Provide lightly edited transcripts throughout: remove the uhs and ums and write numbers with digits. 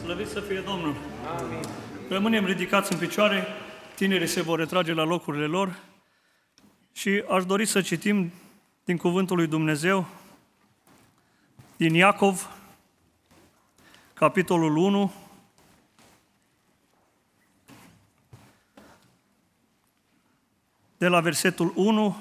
Slăvit să fie Domnul! Amin. Rămânem ridicați în picioare, tinerii se vor retrage la locurile lor și aș dori să citim din Cuvântul lui Dumnezeu, din Iacov, capitolul 1, de la versetul 1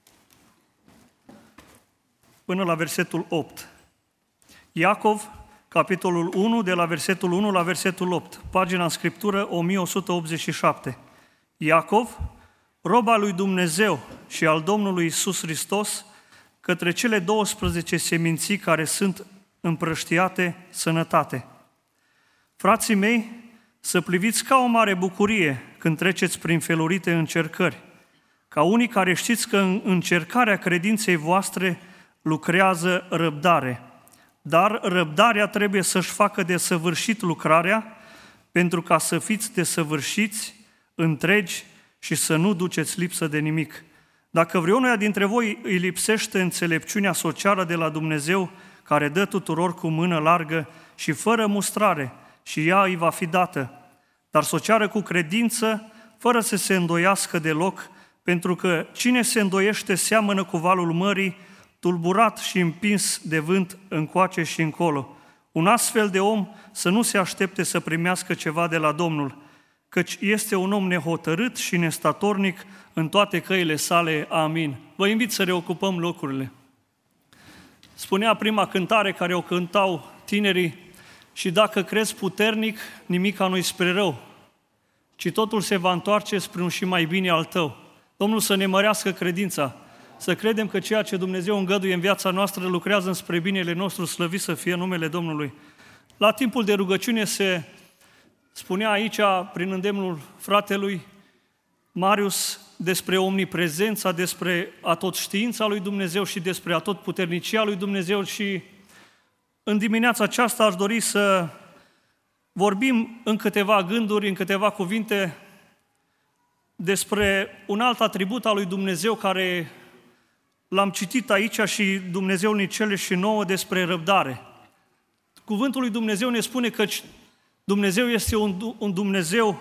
până la versetul 8. Iacov, capitolul 1, de la versetul 1 la versetul 8, pagina în Scriptură 1187. Iacov, rob al lui Dumnezeu și al Domnului Iisus Hristos, către cele 12 seminții care sunt împrăștiate sănătate. Frații mei, să priviți ca o mare bucurie când treceți prin felurite încercări, ca unii care știți că în încercarea credinței voastre lucrează răbdare. Dar răbdarea trebuie să-și facă desăvârșit lucrarea, pentru ca să fiți desăvârșiți, întregi și să nu duceți lipsă de nimic. Dacă vreunuia dintre voi îi lipsește înțelepciunea socială de la Dumnezeu, care dă tuturor cu mână largă și fără mustrare, și ea îi va fi dată, dar socială cu credință, fără să se îndoiască deloc, pentru că cine se îndoiește seamănă cu valul mării, tulburat și împins de vânt încoace și încolo. Un astfel de om să nu se aștepte să primească ceva de la Domnul, căci este un om nehotărât și nestatornic în toate căile sale. Amin. Vă invit să reocupăm locurile. Spunea prima cântare care o cântau tinerii: și dacă crezi puternic, nimica nu-i spre rău, ci totul se va întoarce spre un și mai bine al tău. Domnul să ne mărească credința, să credem că ceea ce Dumnezeu îngăduie în viața noastră lucrează înspre binele nostru, slăvit să fie numele Domnului. La timpul de rugăciune se spunea aici, prin îndemnul fratelui Marius, despre omniprezența, despre atotștiința lui Dumnezeu și despre atotputernicia lui Dumnezeu și în dimineața aceasta aș dori să vorbim în câteva gânduri, în câteva cuvinte despre un alt atribut al lui Dumnezeu care l-am citit aici și Dumnezeu ne cere și nouă, despre răbdare. Cuvântul lui Dumnezeu ne spune că Dumnezeu este un Dumnezeu,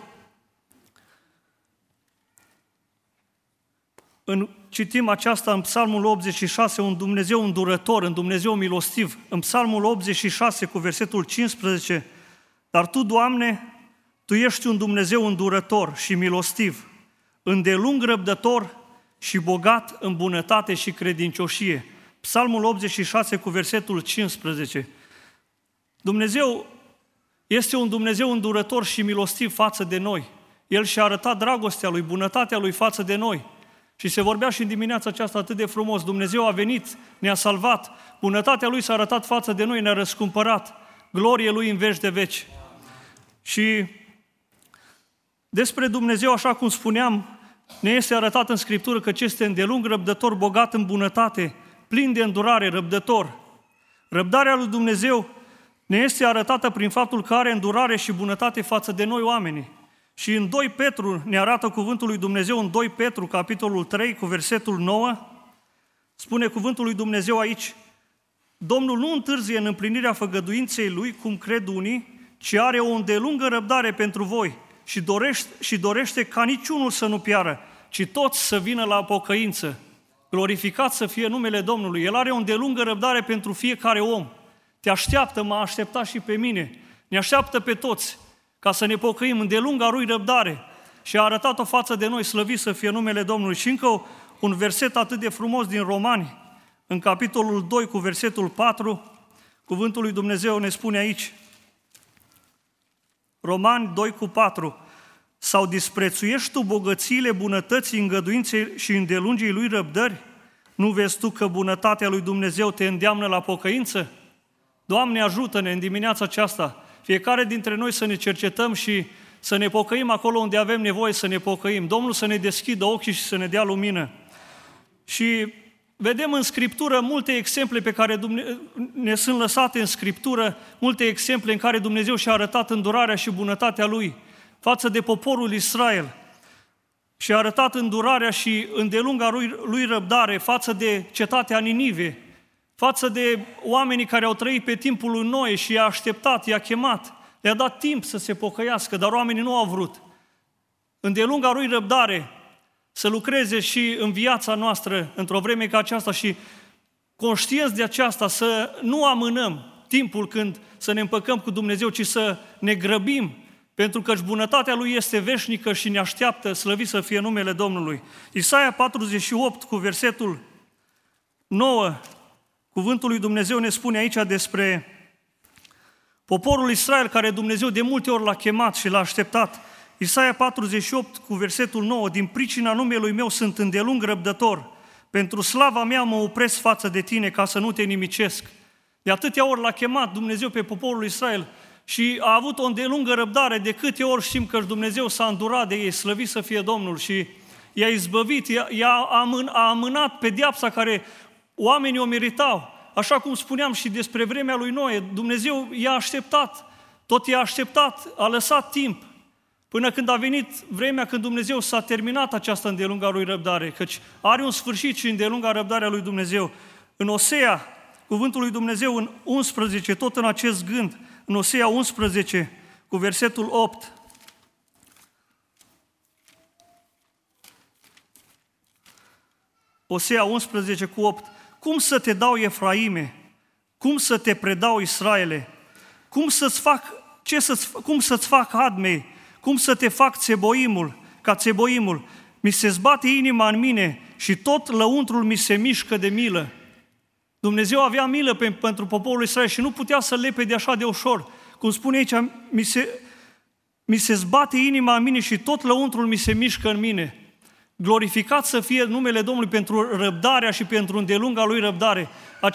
citim aceasta în Psalmul 86, un Dumnezeu îndurător, un Dumnezeu milostiv. În Psalmul 86 cu versetul 15, dar Tu, Doamne, Tu ești un Dumnezeu îndurător și milostiv, îndelung răbdător și bogat în bunătate și credincioșie. Psalmul 86 cu versetul 15. Dumnezeu este un Dumnezeu îndurător și milostiv față de noi. El și-a arătat dragostea Lui, bunătatea Lui față de noi. Și se vorbea și în dimineața aceasta atât de frumos. Dumnezeu a venit, ne-a salvat, bunătatea Lui s-a arătat față de noi, ne-a răscumpărat. Glorie Lui în veci de veci. Și despre Dumnezeu, așa cum spuneam, ne este arătat în Scriptură că este îndelung răbdător, bogat în bunătate, plin de îndurare, răbdător. Răbdarea lui Dumnezeu ne este arătată prin faptul că are îndurare și bunătate față de noi oamenii. Și în 2 Petru ne arată cuvântul lui Dumnezeu, în 2 Petru, capitolul 3, cu versetul 9, spune cuvântul lui Dumnezeu aici: Domnul nu întârzie în împlinirea făgăduinței Lui, cum cred unii, ci are o îndelungă răbdare pentru voi și dorește ca niciunul să nu piară, ci toți să vină la pocăință. Glorificat să fie numele Domnului. El are o îndelungă răbdare pentru fiecare om. Te așteaptă, m-a așteptat și pe mine. Ne așteaptă pe toți ca să ne pocăim, îndelunga Lui răbdare. Și a arătat-o față de noi, slăvit să fie numele Domnului. Și încă un verset atât de frumos din Romani, în capitolul 2 cu versetul 4, cuvântul lui Dumnezeu ne spune aici, Romani 2 cu 4, sau disprețuiești tu bogățiile bunătății, îngăduinței și îndelungii Lui răbdări? Nu vezi tu că bunătatea lui Dumnezeu te îndeamnă la pocăință? Doamne, ajută-ne în dimineața aceasta, fiecare dintre noi să ne cercetăm și să ne pocăim acolo unde avem nevoie să ne pocăim. Domnul să ne deschidă ochii și să ne dea lumină. Și vedem în Scriptură multe exemple pe care ne sunt lăsate în Scriptură, multe exemple în care Dumnezeu și-a arătat îndurarea și bunătatea Lui față de poporul Israel. Și-a arătat îndurarea și îndelunga Lui răbdare față de cetatea Ninive, față de oamenii care au trăit pe timpul lui Noe și i-a așteptat, i-a chemat. le-a dat timp să se pocăiască, dar oamenii nu au vrut. Îndelunga lui răbdare să lucreze și în viața noastră într-o vreme ca aceasta și conștienți de aceasta să nu amânăm timpul când să ne împăcăm cu Dumnezeu, ci să ne grăbim, pentru că bunătatea Lui este veșnică și ne așteaptă, slăvit să fie numele Domnului. Isaia 48 cu versetul 9, cuvântul lui Dumnezeu ne spune aici despre poporul Israel care Dumnezeu de multe ori l-a chemat și l-a așteptat. Isaia 48 cu versetul 9, din pricina numelui meu sunt îndelung răbdător, pentru slava mea mă opresc față de tine ca să nu te nimicesc. De atâtea ori l-a chemat Dumnezeu pe poporul Israel și a avut o îndelungă răbdare, de câte ori știm că Dumnezeu s-a îndurat de ei, slăvit să fie Domnul, și i-a izbăvit, a amânat pedeapsa care oamenii o meritau. Așa cum spuneam și despre vremea lui Noe, Dumnezeu i-a așteptat, tot i-a așteptat, a lăsat timp, până când a venit vremea când Dumnezeu s-a terminat această îndelungă lui răbdare, căci are un sfârșit și îndelunga răbdarea lui Dumnezeu. În Osea, cuvântul lui Dumnezeu în 11, tot în acest gând, în Osea 11, cu versetul 8, Osea 11 cu 8, cum să te dau, Efraime? Cum să te predau, Israele? Cum să-ți fac Admei? Cum să te fac ca Țeboimul? Mi se zbate inima în mine și tot lăuntrul mi se mișcă de milă. Dumnezeu avea milă pentru poporul Israel și nu putea să-l lepede așa de ușor. Cum spune aici, mi se zbate inima în mine și tot lăuntrul mi se mișcă în mine. Glorificat să fie numele Domnului pentru răbdarea și pentru îndelunga lui răbdare.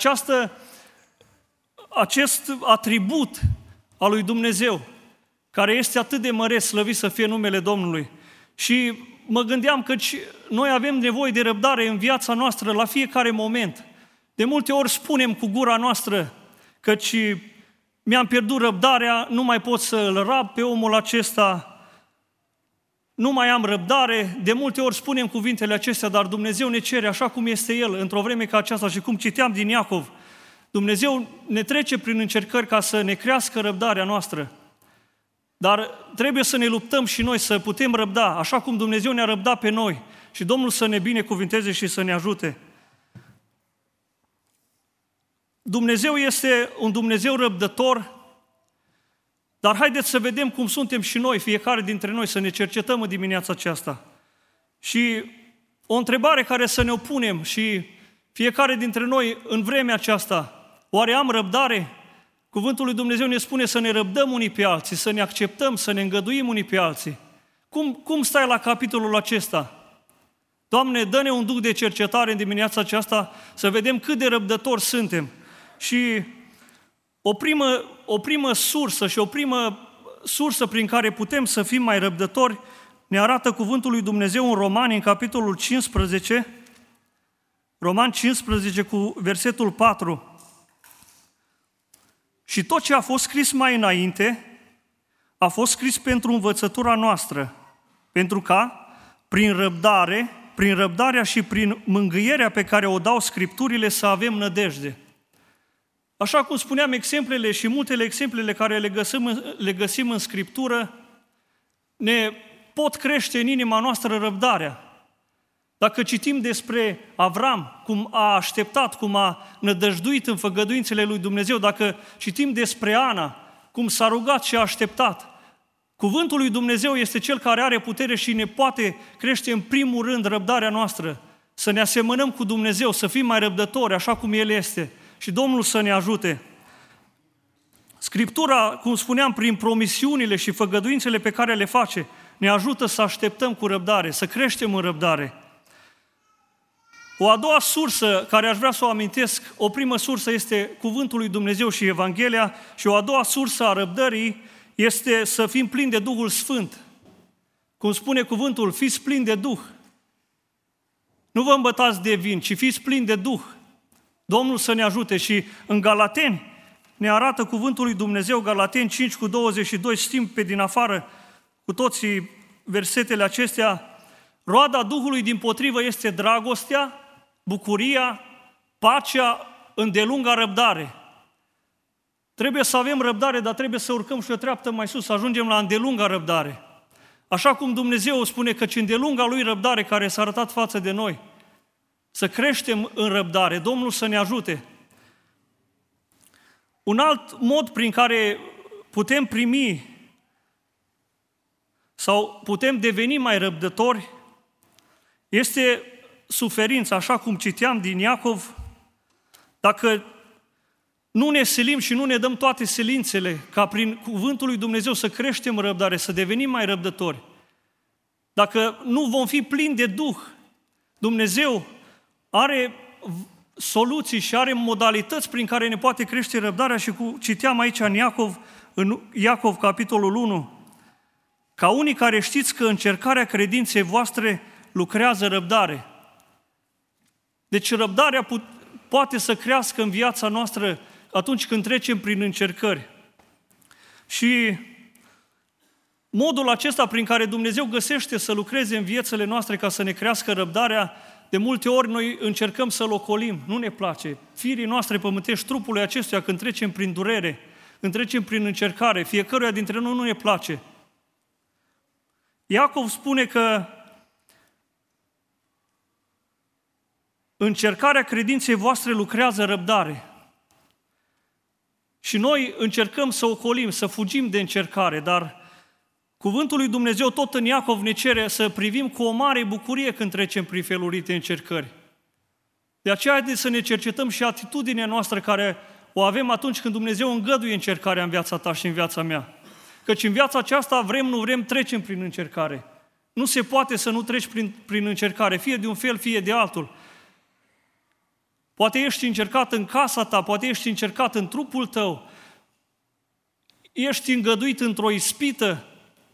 Acest atribut al lui Dumnezeu, care este atât de măreț, slăvit să fie numele Domnului. Și mă gândeam că noi avem nevoie de răbdare în viața noastră la fiecare moment. De multe ori spunem cu gura noastră căci mi-am pierdut răbdarea, nu mai pot să-l rab pe omul acesta, nu mai am răbdare. De multe ori spunem cuvintele acestea, dar Dumnezeu ne cere așa cum este El, într-o vreme ca aceasta și cum citeam din Iacov. Dumnezeu ne trece prin încercări ca să ne crească răbdarea noastră. Dar trebuie să ne luptăm și noi să putem răbda, așa cum Dumnezeu ne-a răbdat pe noi. Și Domnul să ne binecuvinteze și să ne ajute. Dumnezeu este un Dumnezeu răbdător, dar haideți să vedem cum suntem și noi, fiecare dintre noi, să ne cercetăm în dimineața aceasta. Și o întrebare care să ne opunem și fiecare dintre noi în vremea aceasta, oare am răbdare? Cuvântul lui Dumnezeu ne spune să ne răbdăm unii pe alții, să ne acceptăm, să ne îngăduim unii pe alții. Cum stai la capitolul acesta? Doamne, dă-ne un duh de cercetare în dimineața aceasta să vedem cât de răbdători suntem. Și o primă sursă și o primă sursă prin care putem să fim mai răbdători ne arată cuvântul lui Dumnezeu în Romani, în capitolul 15, Romani 15 cu versetul 4. Și tot ce a fost scris mai înainte a fost scris pentru învățătura noastră, pentru ca, prin răbdarea și prin mângâierea pe care o dau Scripturile, să avem nădejde. Așa cum spuneam, exemplele și multele exemplele care le găsim în Scriptură ne pot crește în inima noastră răbdarea. Dacă citim despre Avram, cum a așteptat, cum a nădăjduit în făgăduințele lui Dumnezeu, dacă citim despre Ana, cum s-a rugat și a așteptat, cuvântul lui Dumnezeu este Cel care are putere și ne poate crește în primul rând răbdarea noastră, să ne asemănăm cu Dumnezeu, să fim mai răbdători, așa cum El este. Și Domnul să ne ajute. Scriptura, cum spuneam, prin promisiunile și făgăduințele pe care le face, ne ajută să așteptăm cu răbdare, să creștem în răbdare. O a doua sursă care aș vrea să o amintesc, o primă sursă este cuvântul lui Dumnezeu și Evanghelia și o a doua sursă a răbdării este să fim plini de Duhul Sfânt. Cum spune cuvântul, fiți plini de Duh. Nu vă îmbătați de vin, ci fiți plini de Duh. Domnul să ne ajute. Și în Galateni ne arată cuvântul lui Dumnezeu, Galateni 5 cu 22, știm pe din afară cu toții versetele acestea. Roada Duhului dimpotrivă este dragostea, bucuria, pacea, îndelunga răbdare. Trebuie să avem răbdare, dar trebuie să urcăm și o treaptă mai sus, să ajungem la îndelunga răbdare. Așa cum Dumnezeu spune că îndelunga Lui răbdare care s-a arătat față de noi, să creștem în răbdare, Domnul să ne ajute. Un alt mod prin care putem primi sau putem deveni mai răbdători este suferința, așa cum citeam din Iacov. Dacă nu ne silim și nu ne dăm toate silințele ca prin cuvântul lui Dumnezeu să creștem răbdare, să devenim mai răbdători, dacă nu vom fi plini de Duh, Dumnezeu are soluții și are modalități prin care ne poate crește răbdarea și citeam aici în Iacov, capitolul 1, ca unii care știți că încercarea credinței voastre lucrează răbdare. Deci răbdarea poate să crească în viața noastră atunci când trecem prin încercări. Și modul acesta prin care Dumnezeu găsește să lucreze în viețile noastre ca să ne crească răbdarea, de multe ori noi încercăm să-l ocolim, nu ne place. Firii noastre pământești, trupului acestuia, când trecem prin durere, când trecem prin încercare, fiecăruia dintre noi nu ne place. Iacov spune că încercarea credinței voastre lucrează răbdare. Și noi încercăm să ocolim, să fugim de încercare, dar cuvântul lui Dumnezeu tot în Iacov ne cere să privim cu o mare bucurie când trecem prin felurite încercări. De aceea haideți să ne cercetăm și atitudinea noastră care o avem atunci când Dumnezeu îngăduie încercarea în viața ta și în viața mea. Căci în viața aceasta, vrem, nu vrem, trecem prin încercare. Nu se poate să nu treci prin încercare, fie de un fel, fie de altul. Poate ești încercat în casa ta, poate ești încercat în trupul tău, ești îngăduit într-o ispită,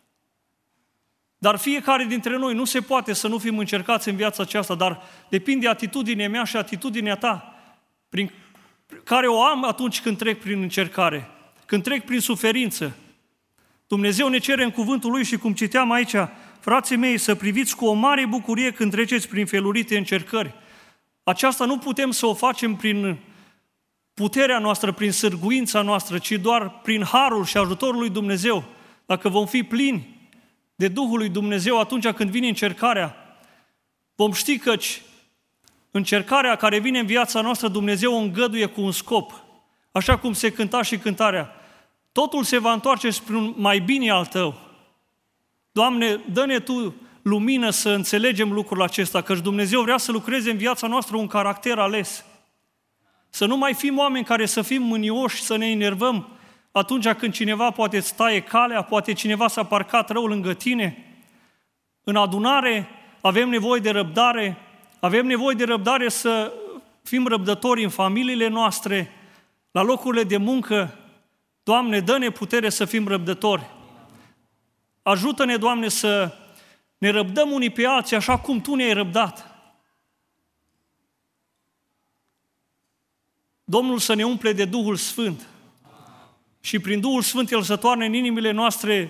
dar fiecare dintre noi nu se poate să nu fim încercați în viața aceasta, dar depinde de atitudinea mea și atitudinea ta, prin care o am atunci când trec prin încercare, când trec prin suferință. Dumnezeu ne cere în cuvântul Lui și cum citeam aici, frații mei, să priviți cu o mare bucurie când treceți prin felurite încercări. Aceasta nu putem să o facem prin puterea noastră, prin sârguința noastră, ci doar prin harul și ajutorul lui Dumnezeu. Dacă vom fi plini de Duhul lui Dumnezeu atunci când vine încercarea, vom ști căci încercarea care vine în viața noastră, Dumnezeu o îngăduie cu un scop. Așa cum se cânta și cântarea, totul se va întoarce spre un mai bine al Tău. Doamne, dă-ne Tu lumină să înțelegem lucrul acesta, căci Dumnezeu vrea să lucreze în viața noastră un caracter ales. Să nu mai fim oameni care să fim mânioși, să ne enervăm atunci când cineva poate îți taie calea, poate cineva s-a parcat rău lângă tine. În adunare avem nevoie de răbdare, avem nevoie de răbdare să fim răbdători în familiile noastre, la locurile de muncă. Doamne, dă-ne putere să fim răbdători. Ajută-ne, Doamne, să ne răbdăm unii pe alții așa cum Tu ne-ai răbdat. Domnul să ne umple de Duhul Sfânt și prin Duhul Sfânt El să toarne în inimile noastre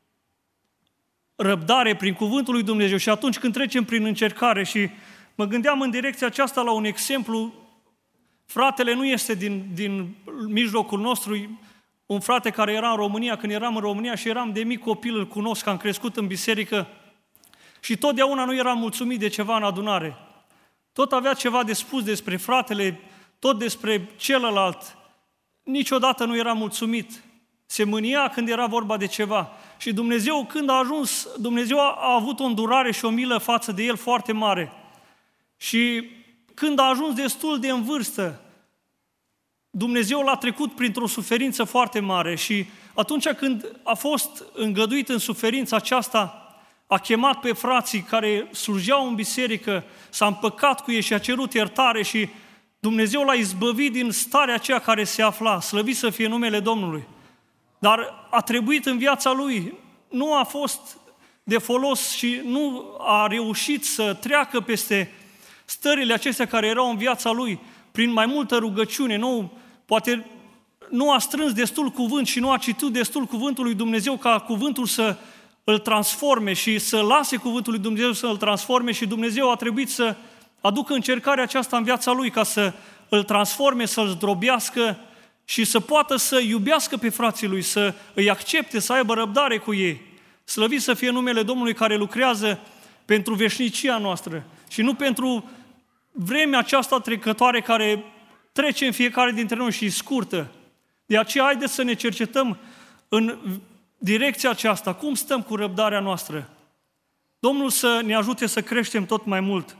răbdare prin cuvântul lui Dumnezeu. Și atunci când trecem prin încercare, și mă gândeam în direcția aceasta la un exemplu, fratele nu este din mijlocul nostru, un frate care era în România, când eram în România și eram de mic copil, îl cunosc, am crescut în biserică și totdeauna nu eram mulțumit de ceva în adunare. Tot avea ceva de spus despre fratele, tot despre celălalt. Niciodată nu era mulțumit. Se mânia când era vorba de ceva. Și Dumnezeu, când a ajuns, Dumnezeu a avut o îndurare și o milă față de el foarte mare. Și când a ajuns destul de în vârstă, Dumnezeu l-a trecut printr-o suferință foarte mare și atunci când a fost îngăduit în suferința aceasta, a chemat pe frații care slujeau în biserică, s-a împăcat cu ei și a cerut iertare și Dumnezeu l-a izbăvit din starea aceea care se afla, slăvit să fie numele Domnului. Dar a trebuit în viața lui, nu a fost de folos și nu a reușit să treacă peste stările acestea care erau în viața lui, prin mai multă rugăciune, poate nu a strâns destul cuvânt și nu a citit destul cuvântul lui Dumnezeu ca cuvântul să îl transforme și să lase cuvântul lui Dumnezeu să îl transforme și Dumnezeu a trebuit să aducă încercarea aceasta în viața lui ca să îl transforme, să-l zdrobească și să poată să iubească pe frații lui, să îi accepte, să aibă răbdare cu ei. Slăvit să fie numele Domnului care lucrează pentru veșnicia noastră și nu pentru vremea aceasta trecătoare care trece în fiecare dintre noi și e scurtă. De aceea haideți să ne cercetăm în direcția aceasta. Cum stăm cu răbdarea noastră? Domnul să ne ajute să creștem tot mai mult.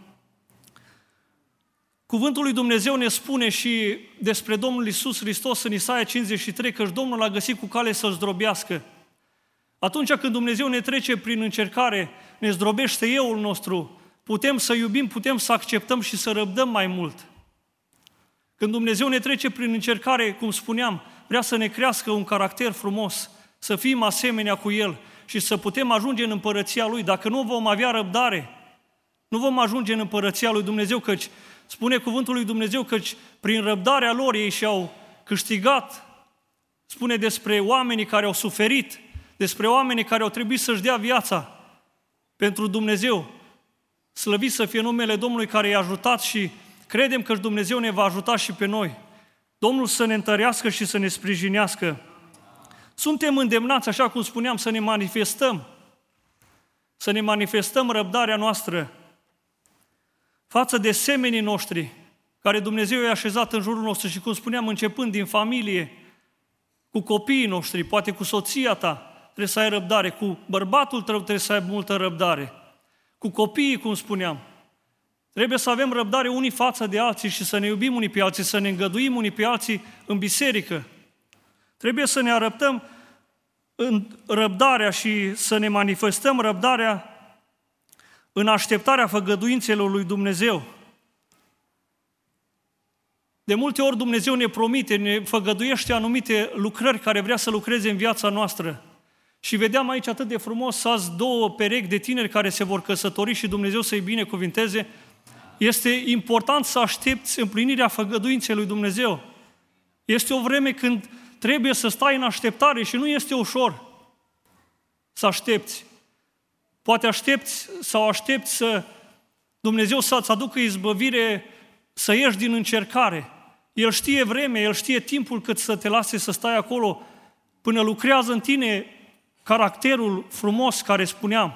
Cuvântul lui Dumnezeu ne spune și despre Domnul Iisus Hristos în Isaia 53, că Domnul a găsit cu cale să-l zdrobească. Atunci când Dumnezeu ne trece prin încercare, ne zdrobește euul nostru, putem să iubim, putem să acceptăm și să răbdăm mai mult. Când Dumnezeu ne trece prin încercare, cum spuneam, vrea să ne crească un caracter frumos, să fim asemenea cu El și să putem ajunge în împărăția Lui. Dacă nu vom avea răbdare, nu vom ajunge în împărăția Lui Dumnezeu, căci spune cuvântul lui Dumnezeu căci prin răbdarea lor ei și-au câștigat, spune despre oamenii care au suferit, despre oamenii care au trebuit să-și dea viața pentru Dumnezeu. Slăvit să fie numele Domnului care i-a ajutat și credem că Dumnezeu ne va ajuta și pe noi. Domnul să ne întărească și să ne sprijinească. Suntem îndemnați, așa cum spuneam, să ne manifestăm răbdarea noastră față de semenii noștri, care Dumnezeu i-a așezat în jurul nostru și, cum spuneam, începând din familie, cu copiii noștri, poate cu soția ta, trebuie să ai răbdare, cu bărbatul tău trebuie să ai multă răbdare, cu copiii, cum spuneam. Trebuie să avem răbdare unii față de alții și să ne iubim unii pe alții, să ne îngăduim unii pe alții în biserică. Trebuie să ne arătăm în răbdarea și să ne manifestăm răbdarea în așteptarea făgăduințelor lui Dumnezeu. De multe ori Dumnezeu ne promite, ne făgăduiește anumite lucrări care vrea să lucreze în viața noastră. Și vedeam aici atât de frumos, azi 2 perechi de tineri care se vor căsători și Dumnezeu să-i binecuvinteze. Este important să aștepți împlinirea făgăduinței lui Dumnezeu. Este o vreme când trebuie să stai în așteptare și nu este ușor să aștepți. Poate aștepți să Dumnezeu să-ți aducă izbăvire, să ieși din încercare. El știe vremea, El știe timpul cât să te lase să stai acolo până lucrează în tine caracterul frumos care spuneam.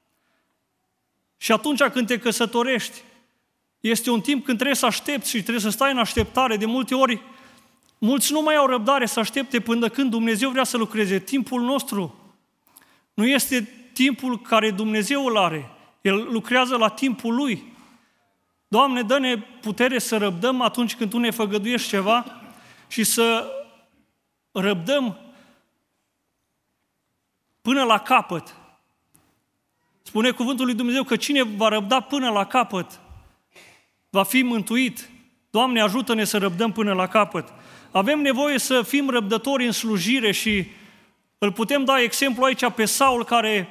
Și atunci când te căsătorești, este un timp când trebuie să aștepți și trebuie să stai în așteptare. De multe ori, mulți nu mai au răbdare să aștepte până când Dumnezeu vrea să lucreze. Timpul nostru nu este timpul care Dumnezeu îl are. El lucrează la timpul Lui. Doamne, dă-ne putere să răbdăm atunci când Tu ne făgăduiești ceva și să răbdăm până la capăt. Spune cuvântul lui Dumnezeu că cine va răbda până la capăt va fi mântuit. Doamne, ajută-ne să răbdăm până la capăt. Avem nevoie să fim răbdători în slujire și îl putem da exemplu aici pe Saul, care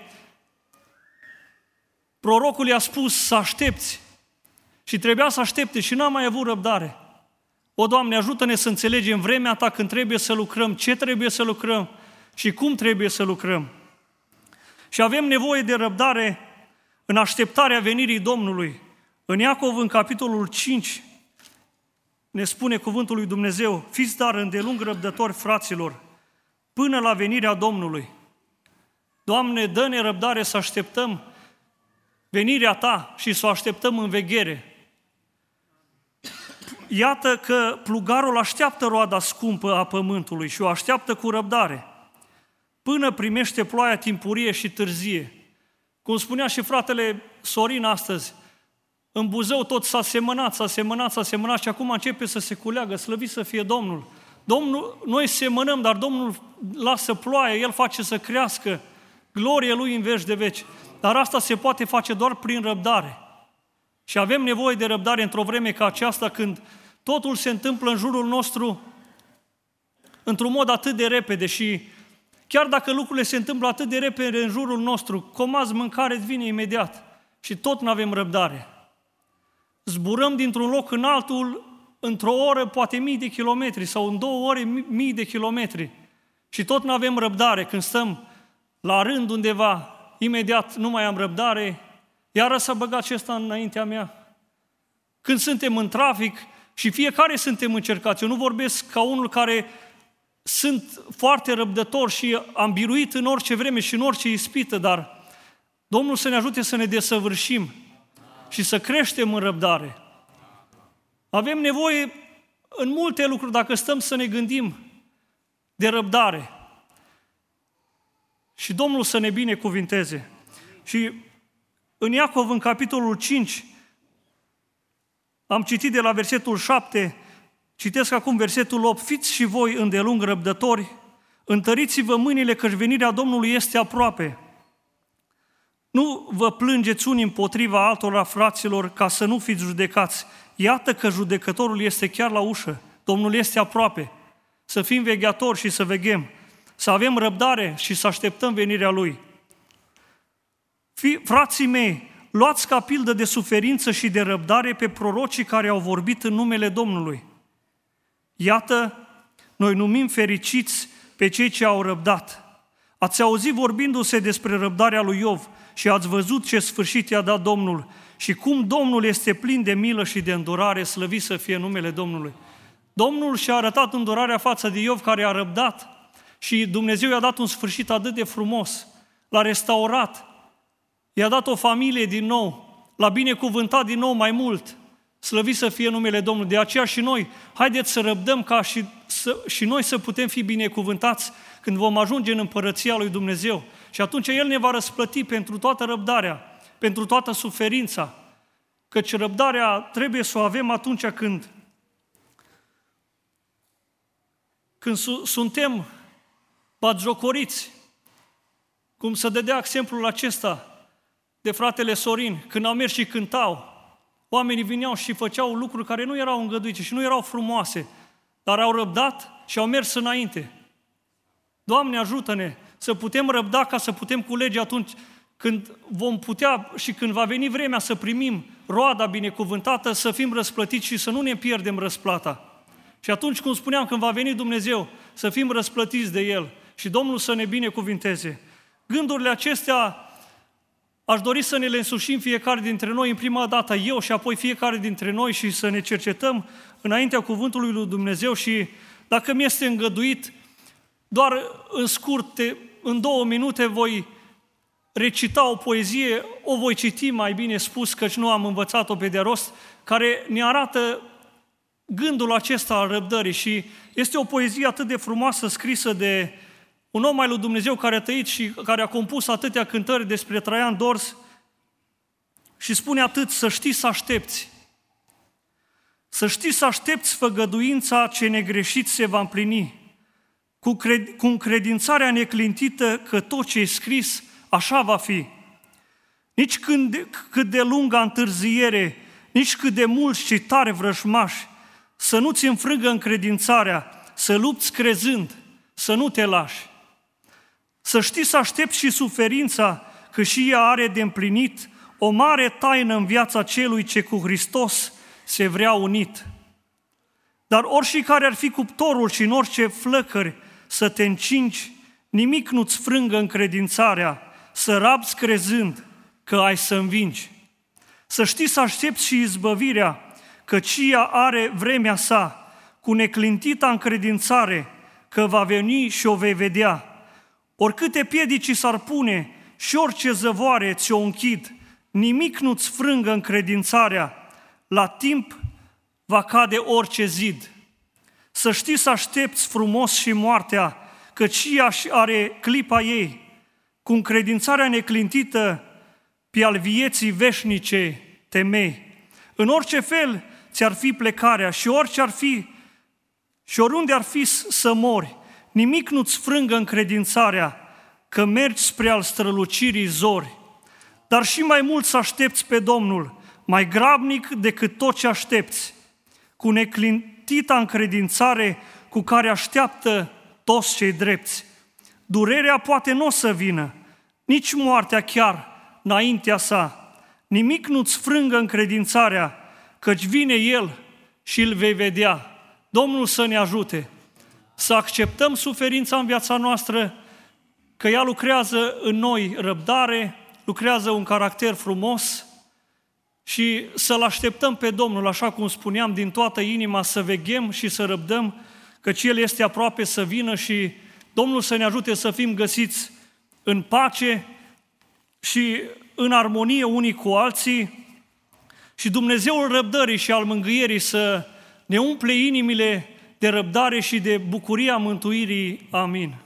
prorocul i-a spus să aștepți și trebuia să aștepte și n-a mai avut răbdare. O, Doamne, ajută-ne să înțelegem vremea Ta când trebuie să lucrăm, ce trebuie să lucrăm și cum trebuie să lucrăm. Și avem nevoie de răbdare în așteptarea venirii Domnului. În Iacov, în capitolul 5, ne spune cuvântul lui Dumnezeu: fiți dar îndelung răbdători, fraților, până la venirea Domnului. Doamne, dă-ne răbdare să așteptăm venirea Ta și să o așteptăm în veghere. Iată că plugarul așteaptă roada scumpă a pământului și o așteaptă cu răbdare, până primește ploaia timpurie și târzie. Cum spunea și fratele Sorin astăzi, în Buzău tot s-a semănat și acum începe să se culeagă, slăvit să fie Domnul. Noi semănăm, dar Domnul lasă ploaie, El face să crească, glorie Lui în veci de veci. Dar asta se poate face doar prin răbdare. Și avem nevoie de răbdare într-o vreme ca aceasta, când totul se întâmplă în jurul nostru într-un mod atât de repede și chiar dacă lucrurile se întâmplă atât de repede în jurul nostru, comazi, mâncare îți vine imediat și tot nu avem răbdare. Zburăm dintr-un loc în altul într-o oră, poate 1000 de kilometri sau în 2 ore 1000 de kilometri și tot nu avem răbdare. Când stăm la rând undeva, imediat nu mai am răbdare, iară s-a băgat acesta înaintea mea. Când suntem în trafic, Și fiecare suntem încercați. Eu nu vorbesc ca unul care sunt foarte răbdător și am biruit în orice vreme și în orice ispită, dar Domnul să ne ajute să ne desăvârșim și să creștem în răbdare. Avem nevoie în multe lucruri, dacă stăm să ne gândim, de răbdare. Și Domnul să ne binecuvinteze. Și în Iacov, în capitolul 5, am citit de la versetul 7, citesc acum versetul 8, fiți și voi îndelung răbdători, întăriți-vă mâinile, căci venirea Domnului este aproape. Nu vă plângeți unii împotriva altora, fraților, ca să nu fiți judecați. Iată că judecătorul este chiar la ușă. Domnul este aproape. Să fim vegheatori și să veghem. Să avem răbdare și să așteptăm venirea Lui. Frații mei, luați ca pildă de suferință și de răbdare pe prorocii care au vorbit în numele Domnului. Iată, noi numim fericiți pe cei ce au răbdat. Ați auzit vorbindu-se despre răbdarea lui Iov și ați văzut ce sfârșit i-a dat Domnul și cum Domnul este plin de milă și de îndurare, slăvit să fie numele Domnului. Domnul și-a arătat îndurarea față de Iov, care a răbdat, și Dumnezeu i-a dat un sfârșit atât de frumos, l-a restaurat, i-a dat o familie din nou, l-a binecuvântat din nou mai mult, slăvit să fie numele Domnului. De aceea și noi, haideți să răbdăm ca și noi să putem fi binecuvântați când vom ajunge în împărăția lui Dumnezeu. Și atunci El ne va răsplăti pentru toată răbdarea, pentru toată suferința, căci răbdarea trebuie să o avem atunci când suntem batjocoriți, cum să dădea exemplul acesta de fratele Sorin, când au mers și cântau, oamenii vineau și făceau lucruri care nu erau îngăduite și nu erau frumoase, dar au răbdat și au mers înainte. Doamne, ajută-ne să putem răbda ca să putem culege atunci când vom putea și când va veni vremea să primim roada binecuvântată, să fim răsplătiți și să nu ne pierdem răsplata. Și atunci, cum spuneam, când va veni Dumnezeu, să fim răsplătiți de El și Domnul să ne binecuvinteze. Gândurile acestea aș dori să ne le însușim fiecare dintre noi, în prima dată eu și apoi fiecare dintre noi, și să ne cercetăm înaintea cuvântului lui Dumnezeu. Și dacă mi este îngăduit, doar în scurt, în 2 minute voi recita o poezie, o voi citi mai bine spus, căci nu am învățat-o pe de rost, care ne arată gândul acesta al răbdării. Și este o poezie atât de frumoasă, scrisă de un om al lui Dumnezeu care a trăit și care a compus atâtea cântări despre Traian Dors, și spune atât: să știi să aștepți. Să știi să aștepți făgăduința ce negreșit se va împlini, cu încredințarea neclintită că tot ce e scris așa va fi. Nici cât de lungă întârziere, nici cât de mulți și tare vrăjmași, să nu-ți înfrângă încredințarea, să lupți crezând, să nu te lași. Să știi să aștepți și suferința, că și ea are de împlinit o mare taină în viața celui ce cu Hristos se vrea unit. Dar orice care ar fi cuptorul și în orice flăcări să te încingi, nimic nu-ți frângă încredințarea, să rabzi crezând că ai să învingi. Să știi să aștepți și izbăvirea, căci ea are vremea sa, cu neclintita încredințare, că va veni și o vei vedea. Oricâte piedici s-ar pune și orice zăvoare ți-o închid, nimic nu-ți frângă încredințarea, la timp va cade orice zid. Să știi să aștepți frumos și moartea, căci ea are clipa ei, cu încredințarea neclintită pe al vieții veșnice temei. În orice fel ți-ar fi plecarea și orice ar fi și oriunde ar fi să mori, nimic nu-ți frângă încredințarea, că mergi spre al strălucirii zori. Dar și mai mult să aștepți pe Domnul, mai grabnic decât tot ce aștepți, cu neclintita încredințare cu care așteaptă toți cei drepți. Durerea poate nu o să vină, nici moartea chiar înaintea sa. Nimic nu-ți frângă încredințarea, căci vine El și îl vei vedea. Domnul să ne ajute să acceptăm suferința în viața noastră, că ea lucrează în noi răbdare, lucrează un caracter frumos și să-L așteptăm pe Domnul, așa cum spuneam, din toată inima, să veghem și să răbdăm, căci El este aproape să vină și Domnul să ne ajute să fim găsiți în pace și în armonie unii cu alții și Dumnezeul răbdării și al mângâierii să ne umple inimile de răbdare și de bucuria mântuirii. Amin.